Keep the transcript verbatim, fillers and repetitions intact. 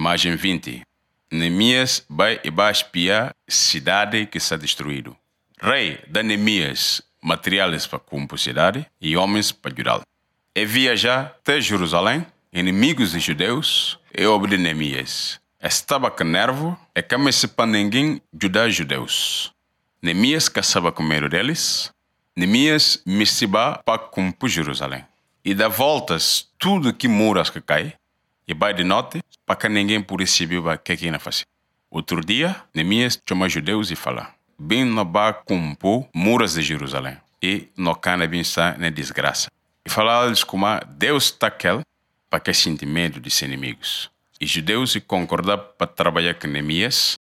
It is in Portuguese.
Imagem vinte. Neemias vai e vai espiar cidade que está destruída. Rei dá Neemias materiais para compor cidade e homens para ajudá-lo. E viajar até Jerusalém, inimigos de judeus, e obede Neemias. Estava com nervo e comece para ninguém ajudar judeus. Neemias caçava com medo deles. Neemias mestiba para compor Jerusalém. E dá voltas tudo que muras que cai. E vai de noite para que ninguém por receber o que que ia fazer. Outro dia, Neemias chama judeus e fala: bem não vai compor muras de Jerusalém. E não cana bem estar na desgraça. E fala eles como Deus está aquele para que sente medo dos inimigos. E judeus se concordaram para trabalhar com Neemias